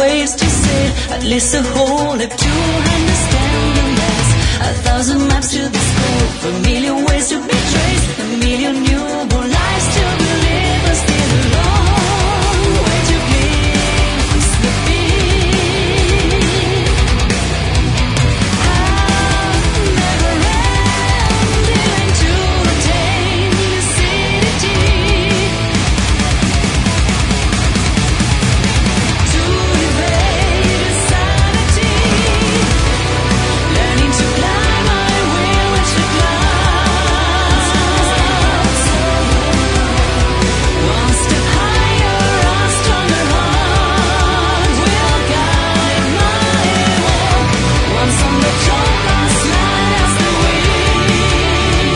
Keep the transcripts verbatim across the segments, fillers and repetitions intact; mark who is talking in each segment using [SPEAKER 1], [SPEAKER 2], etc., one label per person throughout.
[SPEAKER 1] ways to say it, at least a whole heap to understand. And there's a thousand maps to the scope, a million ways to be traced, a million newborn lives to believe, but still a long way to glimpse the beat. I'll never end into attain lucidity. To evade sanity, learning to climb, I will reach the clouds. One step higher, a stronger heart will guide my walk. Once on the throne, I'll slide as the wind.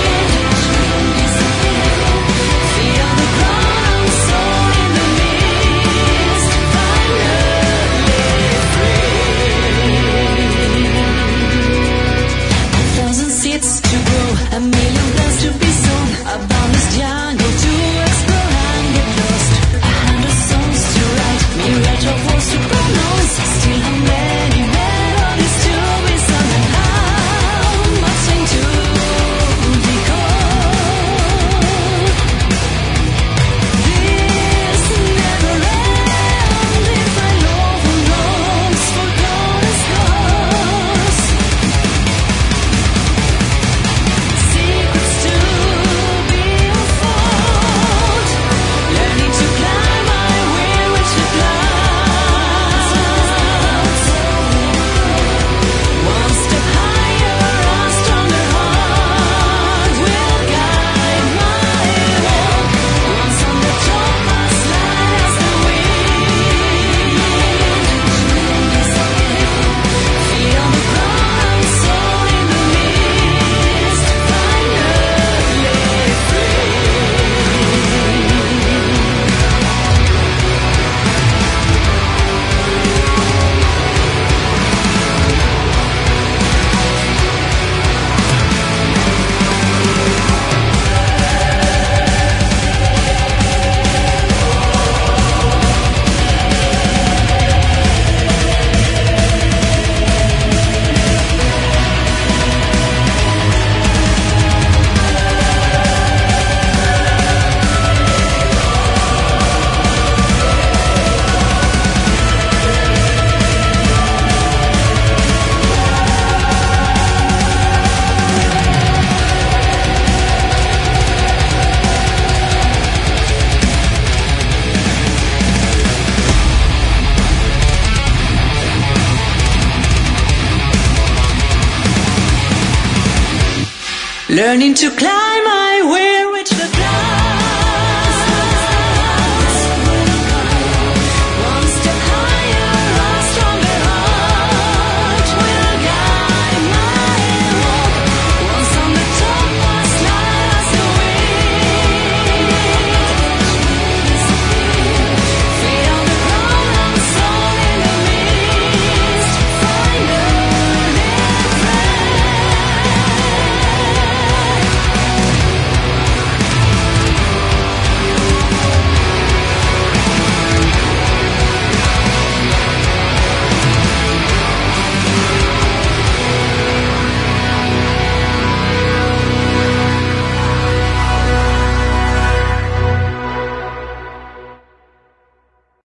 [SPEAKER 1] Feel the ground, I'm soaring in the mist, finally free. A thousand seeds to grow, a million plants to be sown, a boundless jungle to explore and get lost. A hundred songs to write, myriad of words to pronounce. Still how many melodies to be sung, and how much time to decode. This never ends if I love who longs for golden scars. Secrets to be unfold, learning to climb, I will reach the clouds. One step higher, a stronger heart will guide my walk. Once on the top, I'll slide as the wind. Feel the ground, I'm soaring in the mist, finally free. Learning to climb.